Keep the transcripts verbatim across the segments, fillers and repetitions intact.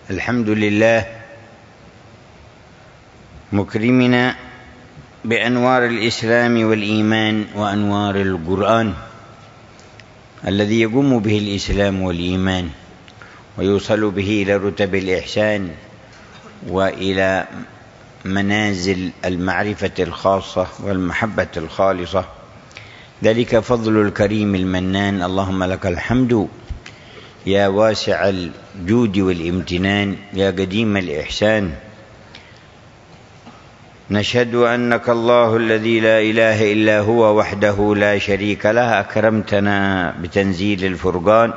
الحمد لله مكرمنا بأنوار الإسلام والإيمان وأنوار القرآن الذي يقوم به الإسلام والإيمان ويوصل به إلى رتب الإحسان وإلى منازل المعرفة الخاصة والمحبة الخالصة. ذلك فضل الكريم المنان. اللهم لك الحمد يا واسع الجود والامتنان يا قديم الإحسان. نشهد أنك الله الذي لا إله إلا هو وحده لا شريك له، أكرمتنا بتنزيل الفرقان.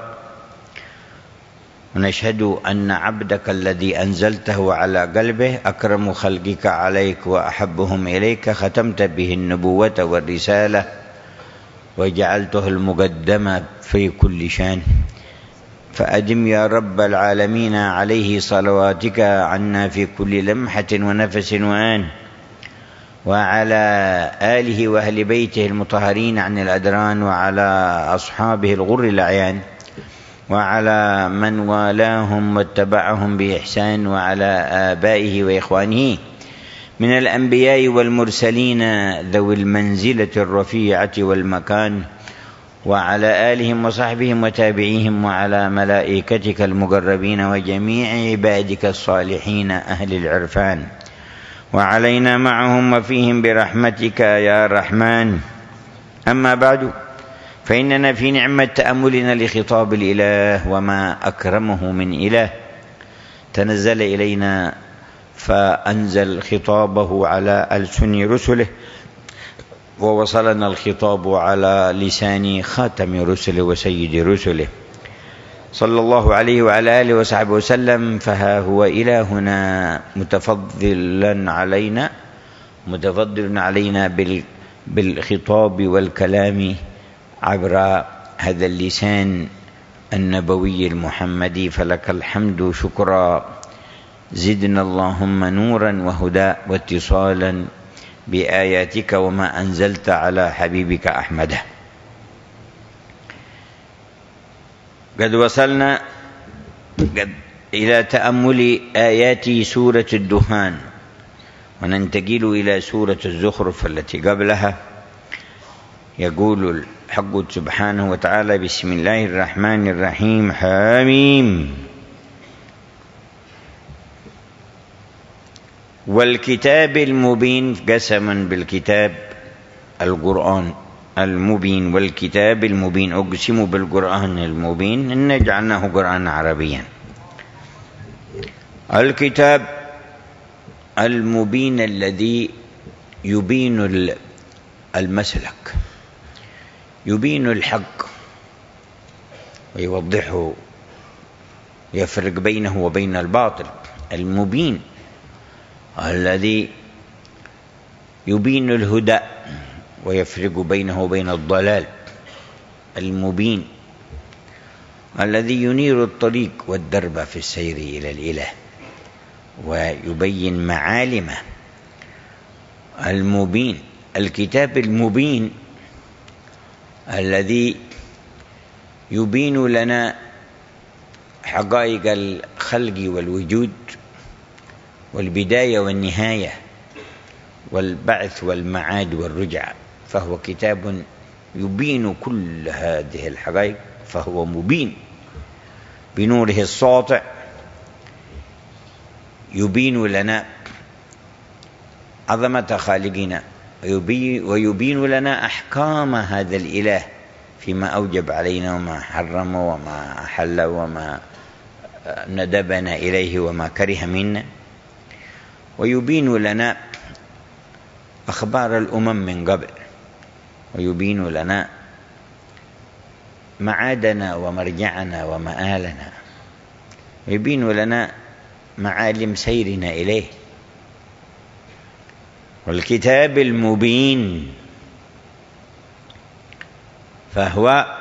ونشهد أن عبدك الذي أنزلته على قلبه أكرم خلقك عليك وأحبهم إليك، ختمت به النبوة والرسالة وجعلته المقدم في كل شان. فأدم يا رب العالمين عليه صلواتك عنا في كل لمحة ونفس وآن، وعلى آله وأهل بيته المطهرين عن الأدران، وعلى أصحابه الغر الأعيان، وعلى من والاهم واتبعهم بإحسان، وعلى آبائه وإخوانه من الأنبياء والمرسلين ذوي المنزلة الرفيعة والمكان، وعلى آلهم وصحبهم وتابعيهم، وعلى ملائكتك المقربين وجميع عبادك الصالحين أهل العرفان، وعلينا معهم وفيهم برحمتك يا رحمن. أما بعد، فإننا في نعمة تأملنا لخطاب الإله، وما أكرمه من إله تنزل إلينا فأنزل خطابه على ألسن رسله، ووصلنا الخطاب على لسان خاتم رسله وسيد رسله صلى الله عليه وعلى آله وصحبه وسلم. فها هو إلهنا متفضلا علينا متفضل علينا بالخطاب والكلام عبر هذا اللسان النبوي المحمدي، فلك الحمد شكرا. زدنا اللهم نورا وهدى واتصالا بآياتك وما أنزلت على حبيبك أحمد. قد وصلنا قد إلى تأمل آيات سورة الدخان، وننتقل إلى سورة الزخرف التي قبلها. يقول الحق سبحانه وتعالى: بسم الله الرحمن الرحيم. حميم والكتاب المبين. قسما بالكتاب القرآن المبين، والكتاب المبين. أقسم بالقرآن المبين إن جعلناه قرآنا عربيا. الكتاب المبين الذي يبين المسلك، يبين الحق ويوضحه، يفرق بينه وبين الباطل. المبين الذي يبين الهدى ويفرق بينه وبين الضلال. المبين الذي ينير الطريق والدرب في السير إلى الإله ويبين معالمه. المبين الكتاب المبين الذي يبين لنا حقائق الخلق والوجود والبداية والنهاية والبعث والمعاد والرجعة، فهو كتاب يبين كل هذه الحقائق، فهو مبين بنوره الساطع. يبين لنا عظمة خالقنا، ويبين لنا أحكام هذا الإله فيما أوجب علينا وما حرم وما أحل وما ندبنا إليه وما كره منا. ويبين لنا أخبار الأمم من قبل، ويبين لنا معادنا ومرجعنا ومآلنا، ويبين لنا معالم سيرنا إليه. والكتاب المبين فهو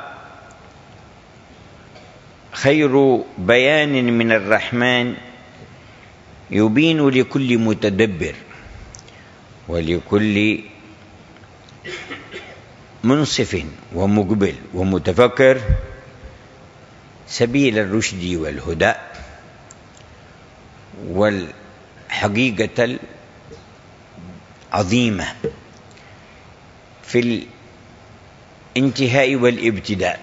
خير بيان من الرحمن، يبين لكل متدبر ولكل منصف ومقبل ومتفكر سبيل الرشد والهدى. والحقيقة العظيمة في الانتهاء والابتداء.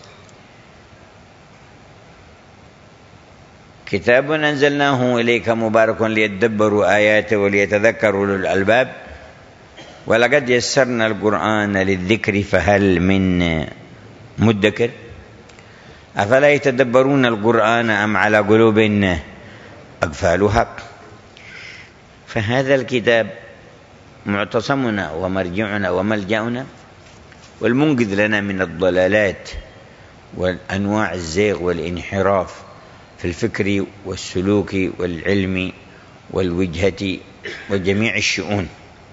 كتاب أنزلناه إليك مبارك ليدبروا آياته وليتذكروا أولو الألباب ولقد يسرنا القرآن للذكر فهل من مدكر أفلا يتدبرون القرآن أم على قلوب أقفالها. فهذا الكتاب معتصمنا ومرجعنا وملجأنا والمنقذ لنا من الضلالات والأنواع الزيغ والانحراف في الفكر والسلوك والعلم والوجهة وجميع الشؤون.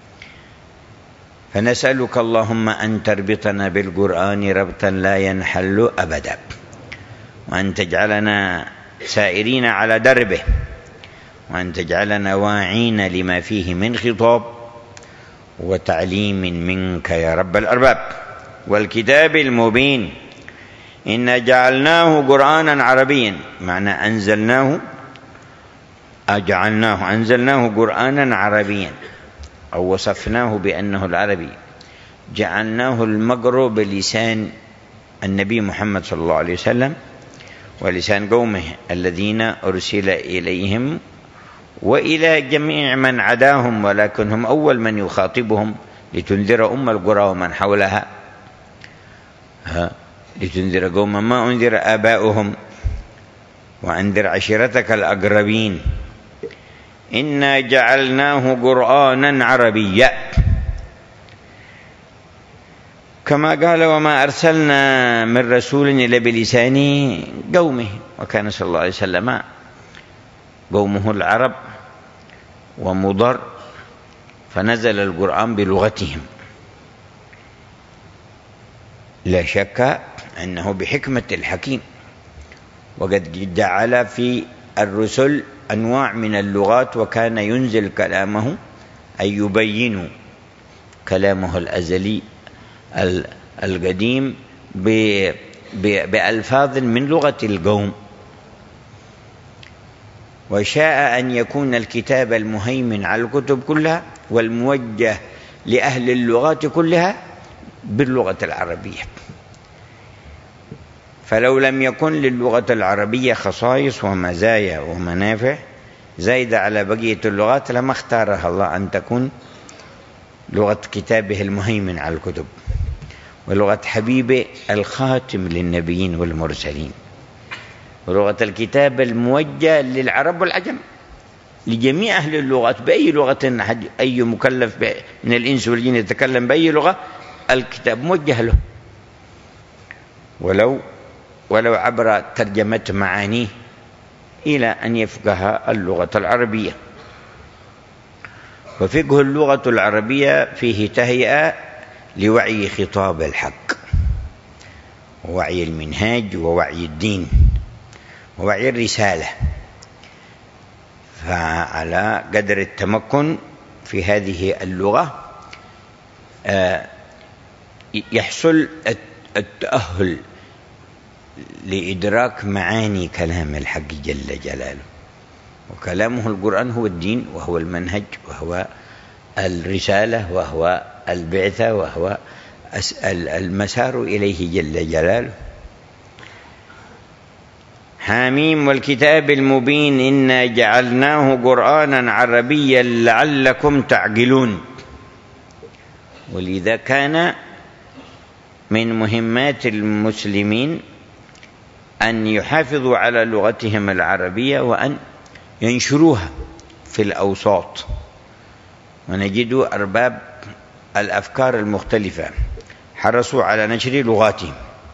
فنسألك اللهم أن تربطنا بالقرآن ربطا لا ينحل أبدا، وأن تجعلنا سائرين على دربه، وأن تجعلنا واعين لما فيه من خطاب وتعليم منك يا رب الأرباب. والكتاب المبين إنا جعلناه قرآنا عربيا، معنى أنزلناه أجعلناه أنزلناه قرآنا عربيا أو وصفناه بأنه العربي، جعلناه المقروء بلسان النبي محمد صلى الله عليه وسلم ولسان قومه الذين أرسل إليهم وإلى جميع من عداهم، ولكنهم أول من يخاطبهم لتنذر أم القرى ومن حولها، ها لتنذر قوما ما أنذر آباؤهم وأنذر عشيرتك الأقربين. إنا جعلناه قرآنا عربيا كما قال وما أرسلنا من رسول إلا بلسان قومه، وكان صلى الله عليه وسلم قومه العرب ومضر فنزل القرآن بلغتهم. لا شك أنه بحكمة الحكيم، وقد جعل في الرسل أنواع من اللغات، وكان ينزل كلامه أي يبين كلامه الأزلي القديم بألفاظ من لغة القوم. وشاء أن يكون الكتاب المهيمن على الكتب كلها والموجه لأهل اللغات كلها باللغة العربية. فلو لم يكن للغة العربية خصائص ومزايا ومنافع زايدة على بقية اللغات لما اختارها الله أن تكون لغة كتابه المهيمن على الكتب، ولغة حبيبه الخاتم للنبيين والمرسلين، ولغة الكتاب الموجه للعرب والعجم، لجميع أهل اللغات بأي لغة أي مكلف من الإنس والجن يتكلم بأي لغة الكتاب موجه له، ولو ولو عبر ترجمة معانيه إلى أن يفقه اللغة العربية. وفقه اللغة العربية فيه تهيئة لوعي خطاب الحق ووعي المنهاج ووعي الدين ووعي الرسالة. فعلى قدر التمكن في هذه اللغة يحصل التأهل لإدراك معاني كلام الحق جل جلاله. وكلامه القرآن هو الدين وهو المنهج وهو الرسالة وهو البعثة وهو المسار إليه جل جلاله. حاميم والكتاب المبين إنا جعلناه قرآنا عربيا لعلكم تعقلون. ولذا كان من مهمات المسلمين أن يحافظوا على لغتهم العربية وأن ينشروها في الأوساط. ونجد أرباب الأفكار المختلفة حرصوا على نشر لغاتهم.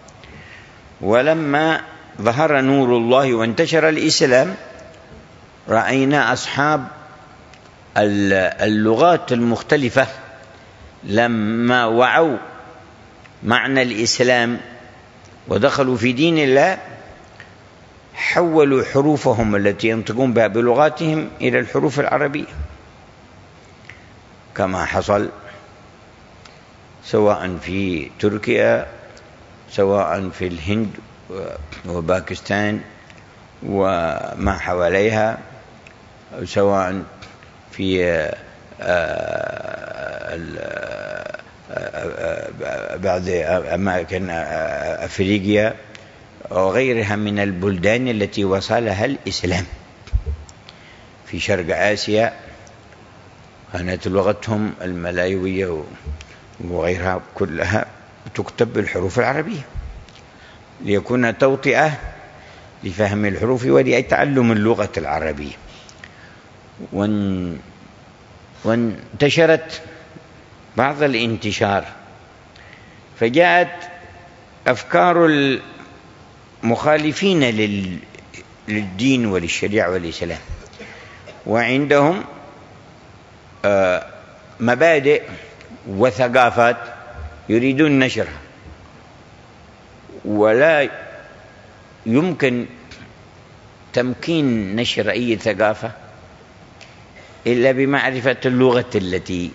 ولما ظهر نور الله وانتشر الإسلام رأينا أصحاب اللغات المختلفة لما وعوا معنى الإسلام ودخلوا في دين الله حولوا حروفهم التي ينطقون بها بلغاتهم إلى الحروف العربية، كما حصل سواء في تركيا سواء في الهند وباكستان وما حواليها سواء في بعض أماكن أفريقيا وغيرها من البلدان التي وصلها الإسلام. في شرق آسيا كانت لغتهم الملايوية وغيرها كلها تكتب بالحروف العربية ليكون توطئة لفهم الحروف ولتعلم اللغة العربية. وانتشرت بعض الانتشار، فجاءت أفكار المخالفين للدين وللشريعة والإسلام، وعندهم مبادئ وثقافات يريدون نشرها، ولا يمكن تمكين نشر أي ثقافة إلا بمعرفة اللغة التي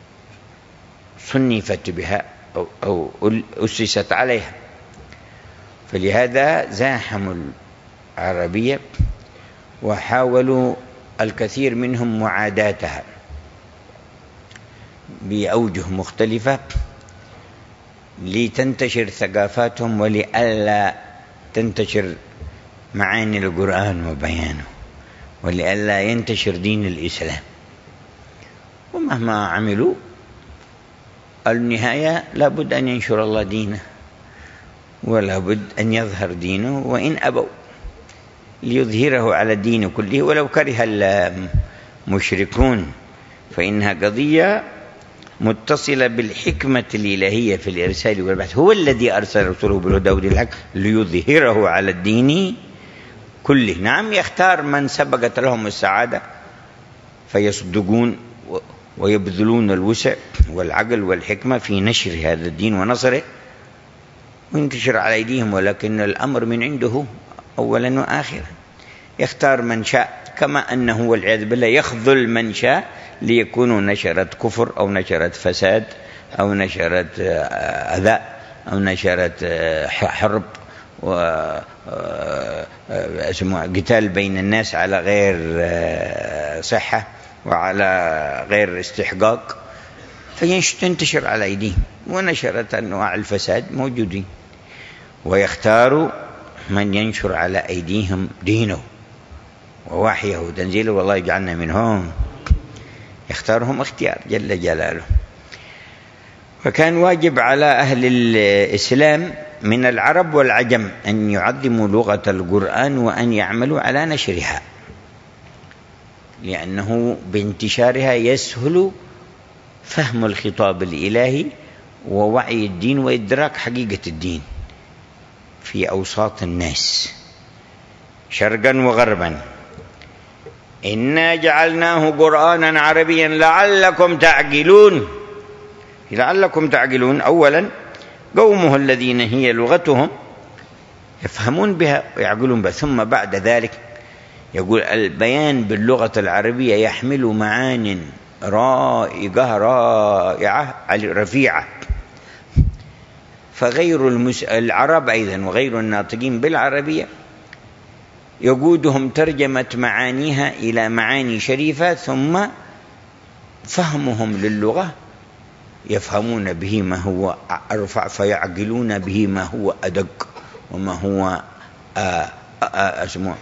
صنفت بها أو, أو أسست عليها. فلهذا زاحموا العربية وحاولوا الكثير منهم معاداتها بأوجه مختلفة لتنتشر ثقافاتهم ولئلا تنتشر معاني القرآن وبيانه، ولئلا ينتشر دين الإسلام. ومهما عملوا النهاية لابد أن ينشر الله دينه، ولا بد أن يظهر دينه، وإن أبوا ليظهره على الدين كله ولو كره المشركون، فإنها قضية متصلة بالحكمة الإلهية في الإرسال والبعث. هو الذي أرسل رسوله بالهدى ودين الحق ليظهره على الدين كله. نعم، يختار من سبقت لهم السعادة فيصدقون ويبذلون الوسع والعقل والحكمة في نشر هذا الدين ونصره وينتشر على أيديهم، ولكن الأمر من عنده أولا وآخرا. يختار من شاء، كما أنه والعياذ بالله يخذل من شاء ليكونوا نشرت كفر أو نشرت فساد أو نشرت أذى أو نشرت حرب وقتال بين الناس على غير صحة وعلى غير استحقاق، فينتشر على أيديهم. ونشرت أنواع الفساد موجودين، ويختار من ينشر على أيديهم دينه ووحيه تنزيله، والله يجعلنا منهم. يختارهم اختيار جل جلاله. فكان واجب على أهل الإسلام من العرب والعجم أن يعظموا لغة القرآن وأن يعملوا على نشرها، لأنه بانتشارها يسهل فهم الخطاب الإلهي ووعي الدين وإدراك حقيقة الدين في أوساط الناس شرقا وغربا. إنا جعلناه قرآنا عربيا لعلكم تعقلون. لعلكم تعقلون، أولا قومه الذين هي لغتهم يفهمون بها ويعقلون بها، ثم بعد ذلك يقول البيان باللغة العربية يحمل معان رائقة رائعة رفيعة. فغير المس... العرب أيضا وغير الناطقين بالعربية يقودهم ترجمة معانيها إلى معاني شريفة، ثم فهمهم للغة يفهمون به ما هو أرفع فيعقلون به ما هو أدق وما هو اسمه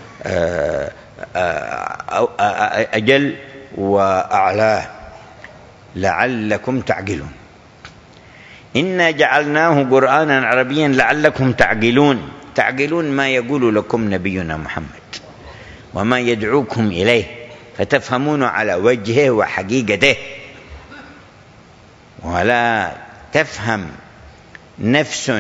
أجل وأعلاه. لعلكم تعقلون. إنا جعلناه قرآنا عربيا لعلكم تعقلون. تعقلون ما يقول لكم نبينا محمد وما يدعوكم إليه، فتفهمون على وجهه وحقيقته، ولا تفهم نفس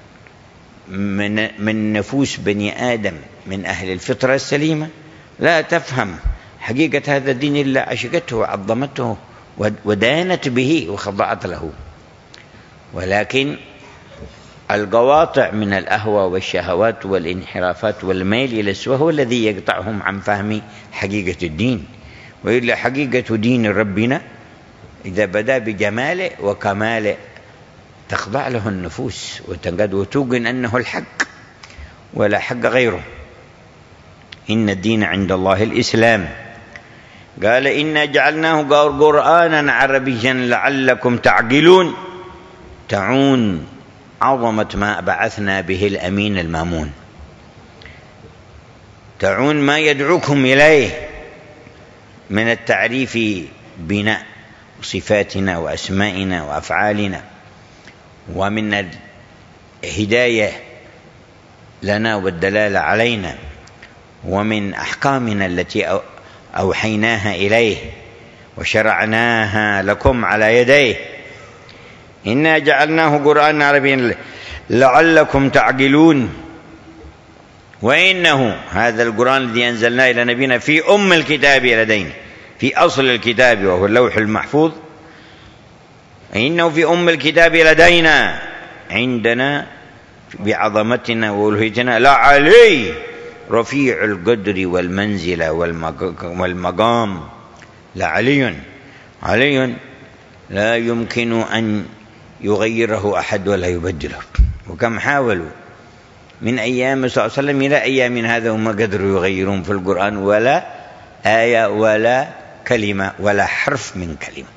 من, من نفوس بني آدم من أهل الفطرة السليمة لا تفهم حقيقة هذا الدين إلا عشقته وعظمته ودانت به وخضعت له. ولكن القواطع من الأهوى والشهوات والانحرافات والميل إلى السوء هو الذي يقطعهم عن فهم حقيقة الدين. وإلا حقيقة دين ربنا إذا بدأ بجماله وكماله تخضع له النفوس وتنقاد وتوقن أنه الحق ولا حق غيره. إن الدين عند الله الإسلام. قال إنا جعلناه قرآنا عربيا لعلكم تعقلون. تعون عظمة ما بعثنا به الأمين المامون، تعون ما يدعوكم إليه من التعريف بنا صفاتنا وأسمائنا وأفعالنا، ومن الهداية لنا والدلالة علينا، ومن أحكامنا التي أوحيناها إليه وشرعناها لكم على يديه. إنا جعلناه قرآنا عربيا لعلكم تعقلون. وإنه هذا القرآن الذي أنزلناه إلى نبينا في أم الكتاب لدينا، في أصل الكتاب وهو اللوح المحفوظ، إنه في أم الكتاب لدينا عندنا بعظمتنا وألوهيتنا لعلي رفيع القدر والمنزلة والمقام. لعلي علي لا يمكن أن يغيره أحد ولا يبدله. وكم حاولوا من أيام صلى الله عليه وسلم إلى أيام هذا وما قدروا يغيرون في القرآن ولا آية ولا كلمة ولا حرف من كلمة.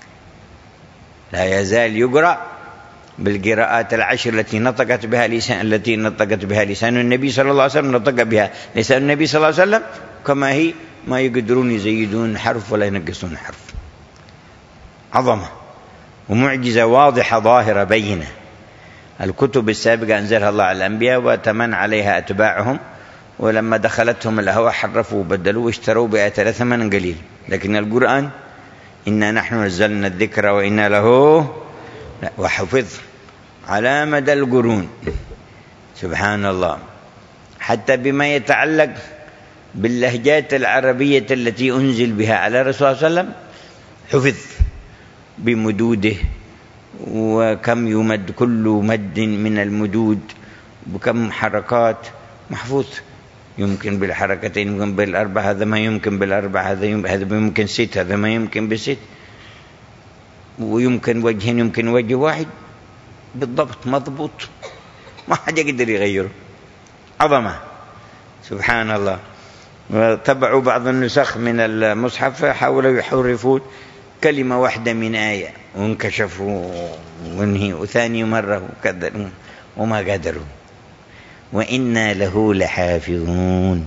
لا يزال يقرأ بالقراءات العشر التي نطقت بها لسان التي نطقت بها لسان النبي صلى الله عليه وسلم، نطق بها لسان النبي صلى الله عليه وسلم كما هي، ما يقدرون يزيدون حرف ولا ينقصون حرف. عظمة ومعجزة واضحة ظاهرة بينة. الكتب السابقة أنزلها الله على الأنبياء وتمن عليها أتباعهم، ولما دخلتهم الهوى حرفوا وبدلوا واشتروا بآثار ثمنا قليل. لكن القرآن إنا نحن نزلنا الذكر وإنا له وحفظ على مدى القرون. سبحان الله. حتى بما يتعلق باللهجات العربية التي أنزل بها على الرسول صلى الله عليه وسلم حفظ بمدوده، وكم يمد كل مد من المدود بكم حركات محفوظ. يمكن بالحركتين، يمكن بالأربع، هذا ما يمكن بالأربع، هذا يمكن ست، هذا ما يمكن بست. ويمكن وجهين، يمكن وجه واحد بالضبط مضبوط، ما حد يقدر يغيره. عظمة. سبحان الله. وتبعوا بعض النسخ من المصحف حاولوا يحرفون كلمة واحدة من آية وانكشفوا وانهي وثاني مرة وكذا وما قدروا. وإنا له لحافظون.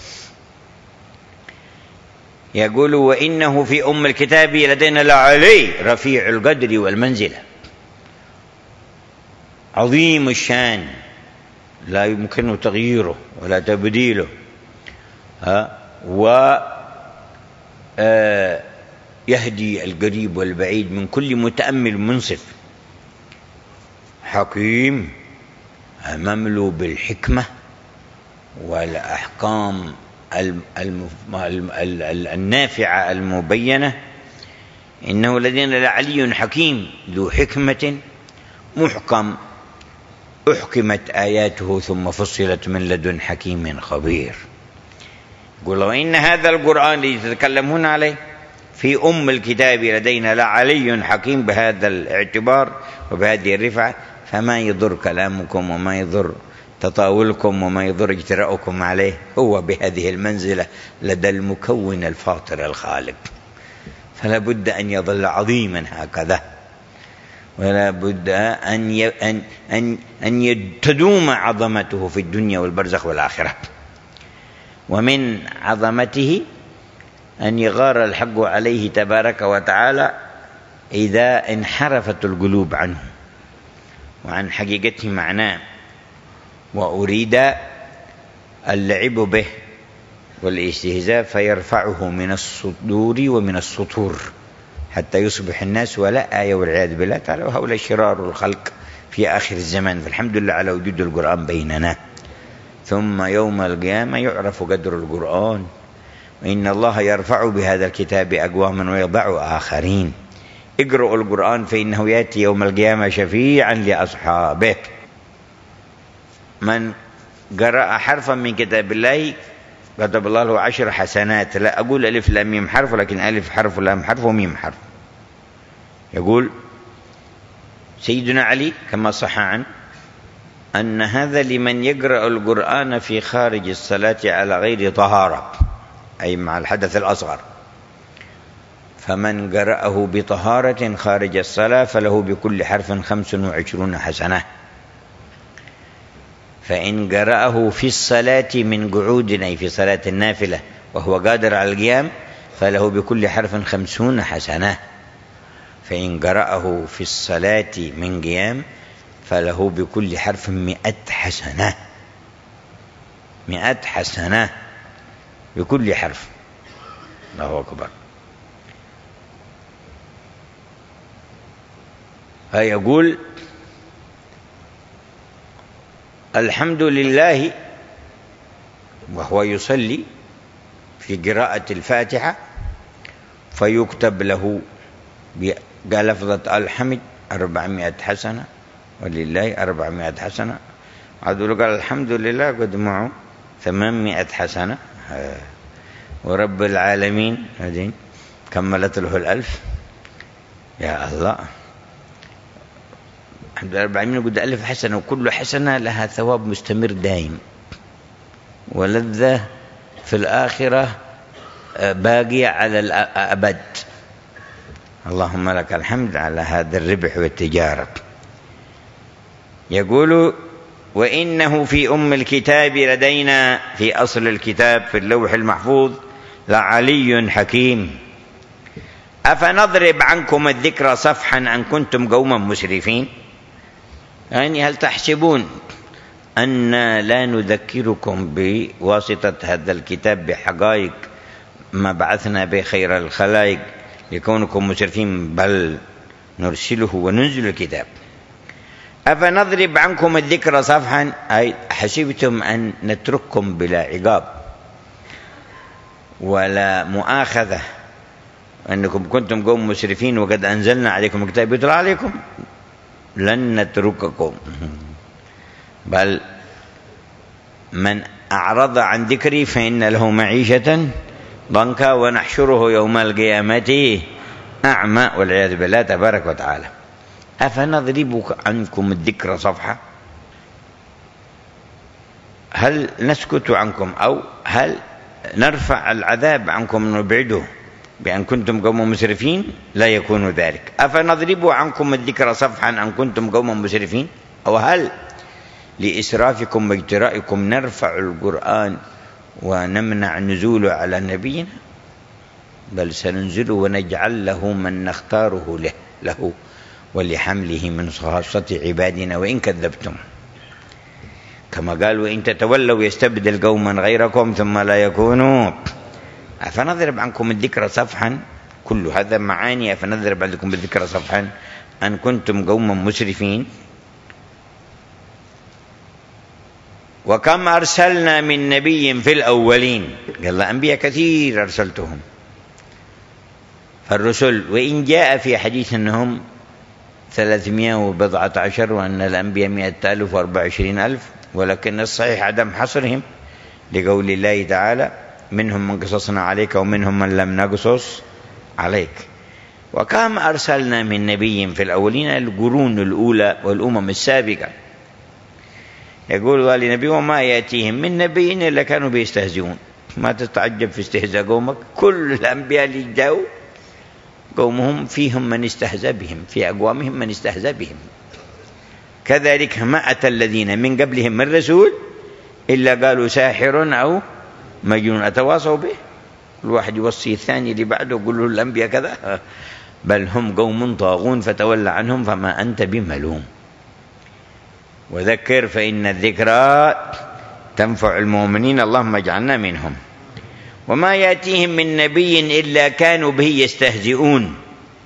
يقول وإنه في أم الكتاب لدينا لعلي رفيع القدر والمنزلة، عظيم الشان لا يمكن تغييره ولا تبديله، ها و يهدي القريب والبعيد من كل متأمل منصف، حكيم مملو بالحكمة والأحكام النافعة المبينة. إنه لدينا لعلي حكيم ذو حكمة محكم، أحكمت آياته ثم فصلت من لدن حكيم خبير. يقول وإن هذا القرآن الذي تتكلمون عليه في أم الكتاب لدينا لعلي حكيم بهذا الاعتبار وبهذه الرفعة، فما يضر كلامكم وما يضر تطاولكم وما يضر اجتراؤكم عليه، هو بهذه المنزلة لدى المكون الفاطر الخالق. فلا بد أن يظل عظيما هكذا، ولا بد أن أن أن أن تدوم عظمته في الدنيا والبرزخ والآخرة. ومن عظمته أن يغار الحق عليه تبارك وتعالى إذا انحرفت القلوب عنه وعن حقيقته معناه، وأريد اللعب به والاستهزاء فيرفعه من الصدور ومن السطور حتى يصبح الناس ولا آية والعياذ بالله تعالى، وهؤلاء شرار الخلق في آخر الزمان. فالحمد لله على وجود القرآن بيننا. ثم يوم القيامة يعرف قدر القرآن، وإن الله يرفع بهذا الكتاب أقواما ويضع آخرين. اقرأوا القرآن فإنه يأتي يوم القيامة شفيعا لأصحابه. من قرأ حرفا من كتاب الله كتب الله له عشر حسنات. لا أقول ألف لام ميم حرف، ولكن ألف حرف ولام حرف وميم حرف. يقول سيدنا علي كما صح عنه أن هذا لمن يقرأ القرآن في خارج الصلاة على غير طهارة، أي مع الحدث الأصغر، فمن قرأه بطهارة خارج الصلاة فله بكل حرف خمس وعشرون حسنة. فإن قرأه في الصلاة من قعود، أي في صلاة النافلة وهو قادر على القيام، فله بكل حرف خمسون حسنة. فإن قرأه في الصلاة من قيام فله بكل حرف مئة حسنة. مئة حسنة بكل حرف. الله أكبر. فيقول الحمد لله وهو يصلي في قراءة الفاتحة، فيكتب له بلفظة الحمد أربعمائة حسنة، ولله أربعمائة حسنة. عدو قال الحمد لله قد معه ثمانمائة حسنة، ورب العالمين هذين كملت له الألف. يا الله، الحمد لله أربعمائة قد ألف حسنة، وكل حسنة لها ثواب مستمر دائم ولذة في الآخرة باقية على الأبد. اللهم لك الحمد على هذا الربح والتجارة. يقول وإنه في أم الكتاب لدينا، في أصل الكتاب في اللوح المحفوظ، لعلي حكيم. أفنضرب عنكم الذكر صفحا أن كنتم قوما مسرفين. يعني هل تحسبون أن لا نذكركم بواسطة هذا الكتاب بحقائق ما بعثنا به خير الخلائق لكونكم مسرفين؟ بل نرسله وننزل الكتاب. أفنضرب عنكم الذكر صفحا، أي حسبتم أن نترككم بلا عقاب ولا مؤاخذة أنكم كنتم قوم مسرفين وقد أنزلنا عليكم كتاب يتلى عليكم؟ لن نترككم، بل من أعرض عن ذكري فإن له معيشة ضنكا ونحشره يوم القيامة أعمى، والعياذ بالله تبارك وتعالى. أفنضرب عنكم الذكر صفحة، هل نسكت عنكم أو هل نرفع العذاب عنكم نبعده بأن كنتم قوم مسرفين؟ لا يكون ذلك. أفنضرب عنكم الذكر صفحا أن كنتم قوم مسرفين، أو هل لإسرافكم واجترائكم نرفع القرآن ونمنع نزوله على نبينا؟ بل سننزله ونجعل له من نختاره له, له ولحمله من خاصة عبادنا وإن كذبتم. كما قال وإن تتولوا يستبدل قوما غيركم ثم لا يكونوا. أفنضرب عنكم الذكر صفحا، كل هذا معاني. أفنضرب عنكم الذكر صفحا أن كنتم قوما مسرفين. وكم أرسلنا من نبي في الأولين، قال أنبياء كثير أرسلتهم. فالرسل وإن جاء في حديث أنهم ثلاثمائة وبضعة عشر وأن الأنبياء مئة ألف وأربعة وعشرين ألف، ولكن الصحيح عدم حصرهم لقول الله تعالى منهم من قصصنا عليك ومنهم من لم نقصص عليك. وكم أرسلنا من نبي في الأولين، القرون الأولى والأمم السابقة. يقول قال نبي وما يأتيهم من نبي إلا كانوا بيستهزئون. ما تتعجب في استهزاء قومك، كل الأنبياء اللي جاءوا قومهم فيهم من استهزأ بهم، في أقوامهم من استهزأ بهم. كذلك ما أتى الذين من قبلهم من رسول إلا قالوا ساحر أو مجنون أتواصوا به. الواحد يوصي الثاني اللي بعده يقول له الأنبياء كذا. بل هم قوم طاغون فتولى عنهم فما أنت بملوم. وذكر فإن الذكرى تنفع المؤمنين، اللهم اجعلنا منهم. وما يأتيهم من نبي إلا كانوا به يستهزئون.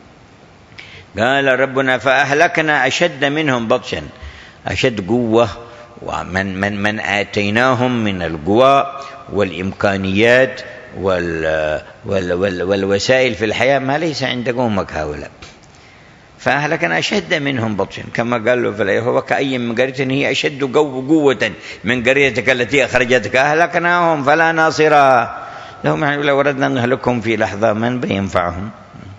قال ربنا فأهلكنا أشد منهم بطشا، أشد قوة، ومن من من آتيناهم من القوى والإمكانيات وال وال وال والوسائل في الحياة ما ليس عند قومك هؤلاء. فأهلكنا أشد منهم بطشا، كما قال له في الآية وكأي من قرية هي أشد قوة من قريتك التي أخرجتك أهلكناهم فلا ناصر لهم. يعني لو أردنا أن نهلكهم في لحظة من بينفعهم.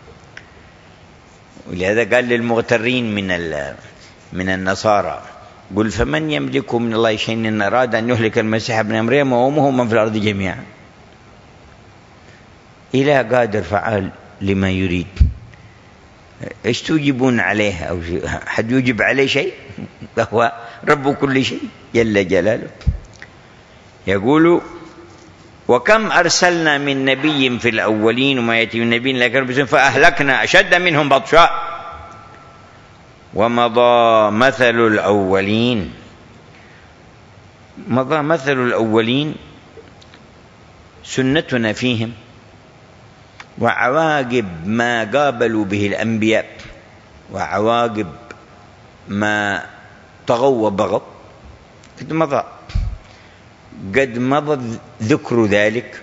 ولهذا قال للمغترين من من النصارى قل فمن يملك من الله شيء إن أراد أن يهلك المسيح ابن مريم وأمه من في الأرض جميعا. إله قادر فعال لما يريد. إيش توجبون عليه؟ أو حد يوجب عليه شيء؟ فهو رب كل شيء جل جلاله. يقول وكم أرسلنا من نبي في الأولين وما يأتي من نبي لكن فأهلكنا أشد منهم بطشا ومضى مثل الأولين. مضى مثل الأولين سنتنا فيهم وعواقب ما قابلوا به الأنبياء وعواقب ما طغوا وبغوا قد مضى قد مضى ذكر ذلك،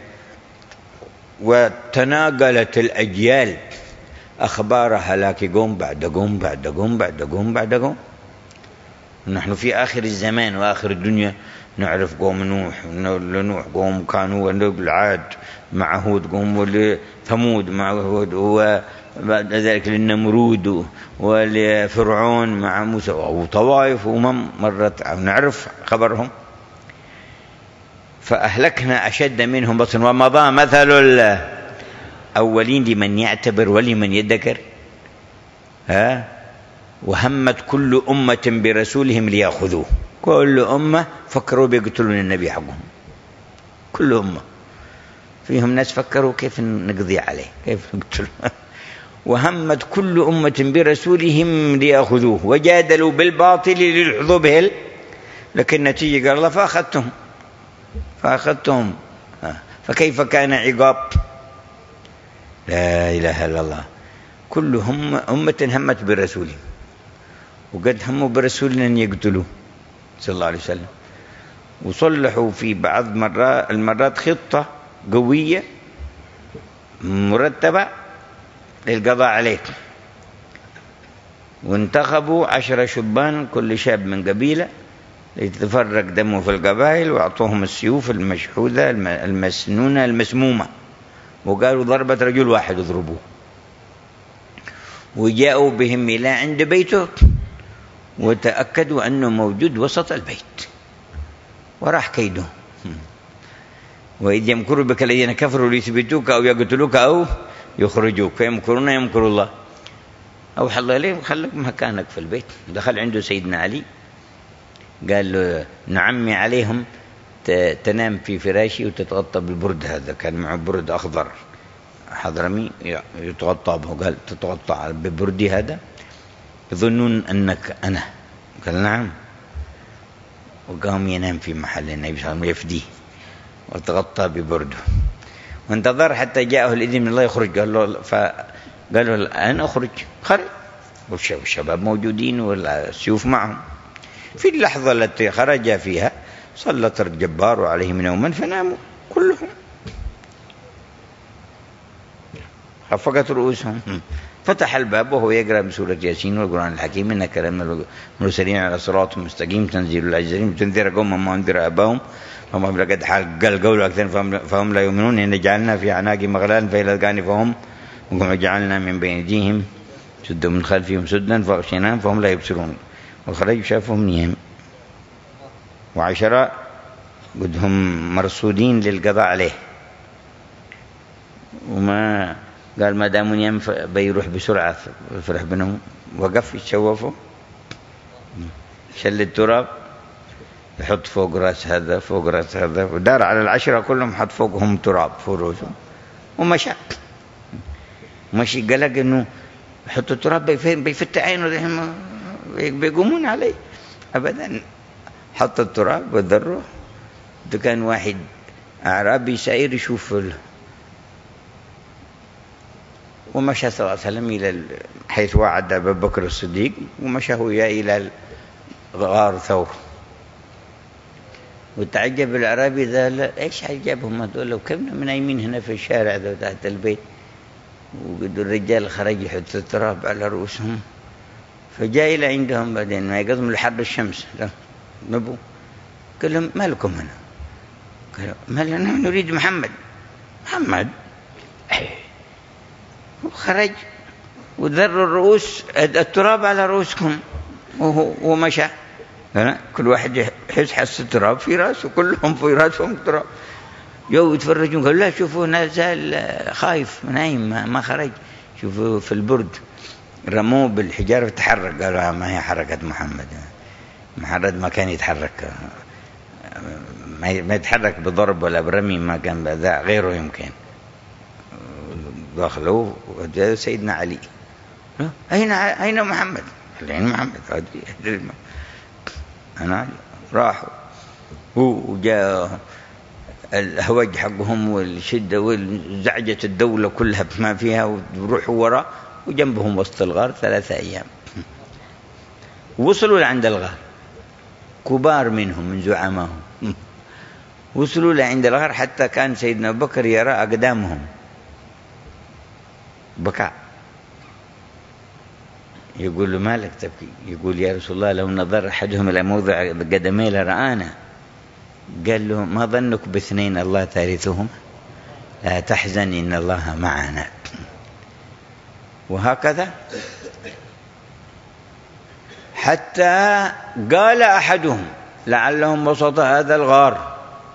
وتناقلت الأجيال أخبار هلاك قوم بعد قوم بعد قوم بعد قوم بعد قوم. نحن في آخر الزمان وآخر الدنيا نعرف قوم نوح، لنوح قوم كانوا العاد مع هود، قوم ولثمود مع هود، وبعد ذلك للنمرود ولفرعون مع موسى، وطوائف ومم مرت نعرف خبرهم. فأهلكنا أشد منهم بطشا ومضى مثل الأولين لمن يعتبر ولمن يذكر. ها وهمت كل أمة برسولهم ليأخذوه. كل أمة فكروا بيقتلون النبي حقهم، كل أمة فيهم ناس فكروا كيف نقضي عليه، كيف نقتله. وهمت كل أمة برسولهم ليأخذوه وجادلوا بالباطل ليلحظوا به، لكن نتيجة قال الله فأخذتهم فأخذتهم فكيف كان عقاب؟ لا إله إلا الله. كل هم أمة همت برسولهم وقد هموا برسول أن يقتلوه صلى الله عليه وسلم، وصلحوا في بعض مرات المرات خطة قوية مرتبة للقضاء عليه، وانتخبوا عشرة شبان كل شاب من قبيلة يتفرق دمه في القبائل، وأعطوهم السيوف المشحوذة المسنونة المسمومة، وقالوا ضربة رجل واحد اضربوه، وجاءوا بهم إلى عند بيته وتأكدوا أنه موجود وسط البيت، وراح كيده. وإذ يمكر بك الذين كفروا ليثبتوك أو يقتلوك أو يخرجوك فيمكرون يمكر الله. أوحى الله إليه وخلك مكانك في البيت. دخل عنده سيدنا علي قال له نعمي عليهم تنام في فراشي وتتغطى بالبرد، هذا كان معه برد أخضر حضرمي يتغطى به، قال تتغطى ببردي هذا يظنون أنك أنا، قال نعم. وقام ينام في محل النبي صلى الله عليه وسلم يفديه وتغطى ببرده، وانتظر حتى جاءه الإذن من الله يخرج. قال له فقال له الآن أخرج، خرج والشباب موجودين والسيوف معهم. في اللحظة التي خرج فيها سلط الجبار عليهم نوما فناموا كلهم، خفقت رؤوسهم. فتح الباب وهو يقرأ بسورة ياسين والقرآن الحكيم إنك لمن المرسلين على صراط مستقيم تنزيل العزيز العليم تنذر قوما ما أنذر آباؤهم فهم لقد قال قول أكثر فهم لا يؤمنون إن جعلنا في أعناقهم أغلالا فإلى الأذقان فهم وجعلنا من بين أيديهم سدا من خلفهم سدا فأغشيناهم فهم لا يبصرون وخرج شافهم نيام. وعشرة قد هم مرصودين للقضاء عليه، وما قال ما دام نيام بيروح بسرعة فرح بينهم، وقف يتشوفوا شل التراب يحط فوق راس هذا فوق راس هذا، ودار على العشرة كلهم حط فوقهم تراب فوق رؤوسهم ومشى. مشي قلق انه يحط التراب بيفتح عينه بيقومون عليه ابدا، حط التراب وذره. ده كان واحد اعرابي سائر يشوف له، ومشى صلى الله عليه وسلم الى حيث وعد ابو بكر الصديق، ومشى هو الى غار ثور. وتعجب الأعرابي ذا ايش عجبهم هذول، لو كنا من نايمين هنا في الشارع ذا تحت البيت وقدوا الرجال خرج يحط التراب على رؤوسهم. فجاء إلى عندهم بعدين ما يقضم لحر الشمس، لا نبو قال لهم ما لكم هنا؟ قالوا ما لنا نريد محمد. محمد وخرج وذر الرؤوس التراب على رؤوسكم ومشى. كل واحد يحس حس التراب في راسه، كلهم في راسهم تراب. جو يتفرجون قالوا لا شوفوا نزل خايف نايم ما خرج، شوفوا في البرد رموه بالحجارة تحرك، قالوا ما هي حركة محمد، محمد ما كان يتحرك، ما يتحرك بضرب ولا برمي، ما كان بذا غيره يمكن. دخلوا وجاء سيدنا علي، أين أين محمد؟ أين محمد؟ أنا علي. راحوا وجاء الهوج حقهم والشدة والزعجة الدولة كلها بما فيها، وروحوا وراء وجنبهم وسط الغار ثلاثة أيام. وصلوا لعند الغار كبار منهم من زعمائهم، وصلوا لعند الغار حتى كان سيدنا أبو بكر يرى أقدامهم، بكى. يقول له مالك تبكي؟ يقول يا رسول الله لو نظر أحدهم إلى موضع قدمي لرآنا. قال له ما ظنك باثنين الله ثالثهم؟ لا تحزن إن الله معنا. وهكذا حتى قال أحدهم لعلهم وسط هذا الغار،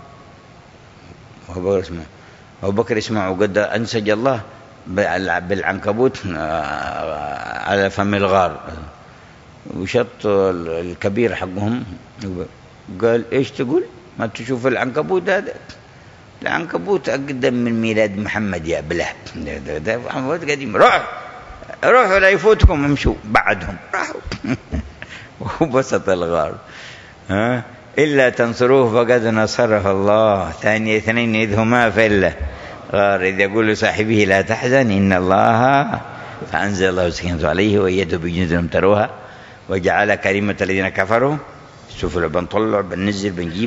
أبو بكر اسمع أبو بكر اسمع وقد أنسج الله بالعنكبوت على فم الغار، وشط الكبير حقهم. قال إيش تقول؟ ما تشوف العنكبوت هذا؟ العنكبوت أقدم من ميلاد محمد يا بلهب، ده عنكبوت قديم. روح روحوا لا يفوتكم، امشوا بعدهم. راحوا وبسط الغار. ها إلا تنصروه فقد نصره الله ثاني اثنين إذ هما في الغار إذ يقول صاحبه لا تحزن إن الله، فأنزل الله سكينته عليه وأيده بجند لم تروها وجعل كلمة الذين كفروا السفلى. بنطلع بننزل بنجيب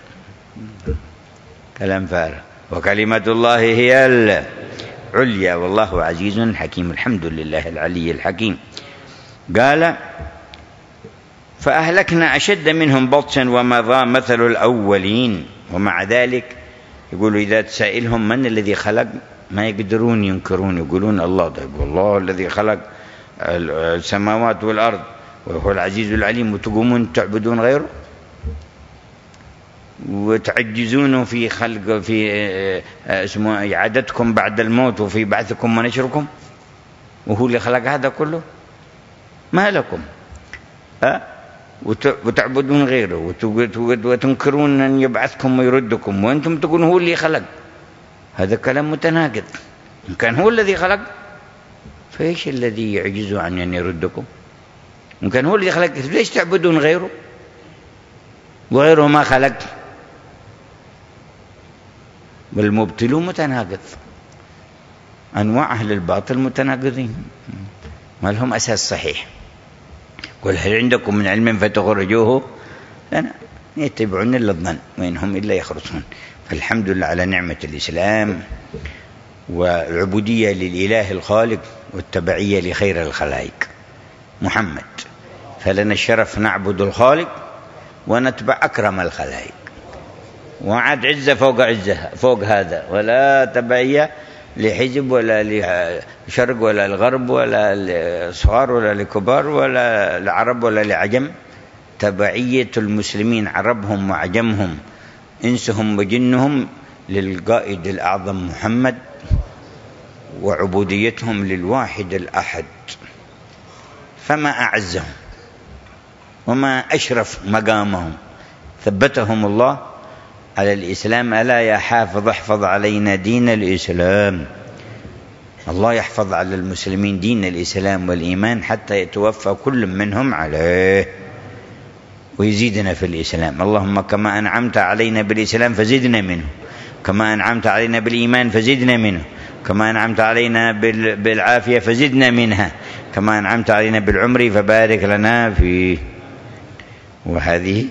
كلام فارغ. وكلمة الله هي العليا والله عزيز حكيم. الحمد لله العلي الحكيم. قال فأهلكنا أشد منهم بطشا ومضى مثل الأولين. ومع ذلك يقولوا إذا تسائلهم من الذي خلق ما يقدرون ينكرون، يقولون الله. ده يقول الله الذي خلق السماوات والأرض وهو العزيز العليم، وتقومون تعبدون غيره وتعجزون في خلق في اسمه إعادتكم بعد الموت وفي بعثكم ونشركم، وهو اللي خلق هذا كله. ما لكم ها وتعبدون غيره وتنكرون أن يبعثكم ويردكم وأنتم تقولون هو اللي خلق؟ هذا كلام متناقض. إن كان هو الذي خلق فإيش الذي يعجز عن أن يردكم؟ إن كان هو الذي خلق ليش تعبدون غيره وغيره ما خلق؟ والمبتل متناقض. أنواع أهل الباطل متناقضين ما لهم أساس صحيح. قل هل عندكم من علم فتخرجوه لنا يتبعون إلا الظن وإنهم إلا يخرصون. فالحمد لله على نعمة الإسلام والعبودية للإله الخالق والتبعية لخير الخلائق محمد. فلنا الشرف نعبد الخالق ونتبع أكرم الخلائق، وعد عزة فوق عزة فوق هذا، ولا تبعية لحزب ولا لشرق ولا الغرب ولا لصغار ولا لكبار ولا لعرب ولا لعجم. تبعية المسلمين عربهم وعجمهم إنسهم وجنهم للقائد الأعظم محمد، وعبوديتهم للواحد الأحد. فما أعزهم وما أشرف مقامهم. ثبتهم الله على الإسلام. ألا يا حافظ احفظ علينا دين الإسلام. الله يحفظ على المسلمين دين الإسلام والإيمان حتى يتوفى كل منهم عليه ويزيدنا في الإسلام. اللهم كما أنعمت علينا بالإسلام فزدنا منه، كما أنعمت علينا بالإيمان فزدنا منه، كما أنعمت علينا بالعافية فزدنا منها، كما أنعمت علينا بالعمر فبارك لنا فيه. وهذه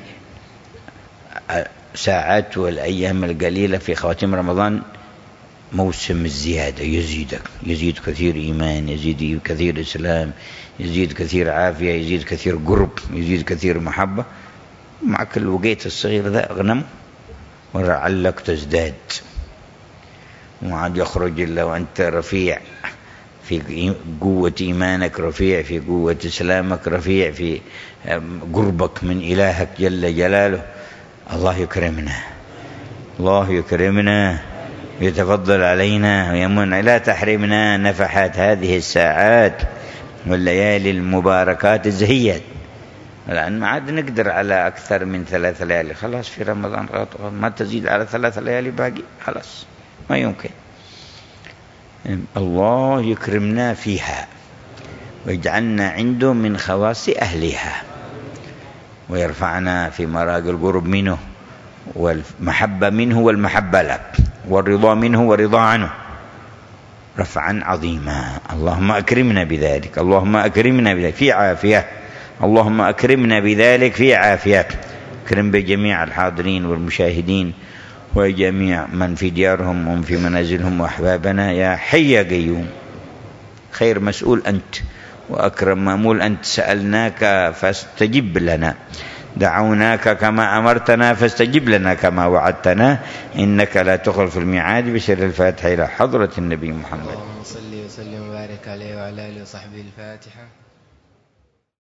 ساعات والأيام القليلة في خواتم رمضان موسم الزيادة. يزيدك يزيد كثير إيمان، يزيد كثير إسلام، يزيد كثير عافية، يزيد كثير قرب، يزيد كثير محبة. مع كل وقيت الصغير ذا أغنم ولعلك تزداد. وعاد يخرج إلا وأنت رفيع في قوة إيمانك، رفيع في قوة إسلامك، رفيع في قربك من إلهك جل جلاله. الله يكرمنا الله يكرمنا يتفضل علينا ويمن، لا تحرمنا نفحات هذه الساعات والليالي المباركات الزهيات، لأن ما عاد نقدر على أكثر من ثلاث ليالي، خلاص في رمضان ما تزيد على ثلاث ليالي باقي، خلاص ما يمكن. الله يكرمنا فيها ويجعلنا عنده من خواص أهلها، ويرفعنا في مراقي القرب منه والمحبة منه والمحبة لك، والرضا منه والرضا عنه رفعا عظيما. اللهم أكرمنا بذلك، اللهم أكرمنا بذلك في عافية، اللهم أكرمنا بذلك في عافية. أكرم بجميع الحاضرين والمشاهدين وجميع من في ديارهم ومن في منازلهم وأحبابنا يا حي يا قيوم. خير مسؤول أنت وأكرم مأمول أنت، سألناك فاستجب لنا، دعوناك كما أمرتنا فاستجب لنا كما وعدتنا، إنك لا تخلف الميعاد. بسر الفاتحة إلى حضرة النبي محمد. اللهم صل وسلم وبارك عليه وعلى آله وصحبه. الفاتحة.